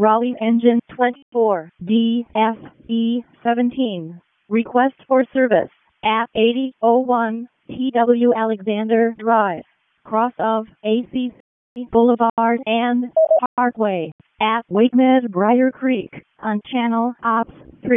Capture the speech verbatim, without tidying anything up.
Raleigh Engine twenty-four D F E seventeen. Request for service at eighty oh one T W Alexander Drive, cross of A C C Boulevard and Parkway at Wakemed Briar Creek on Channel Ops three.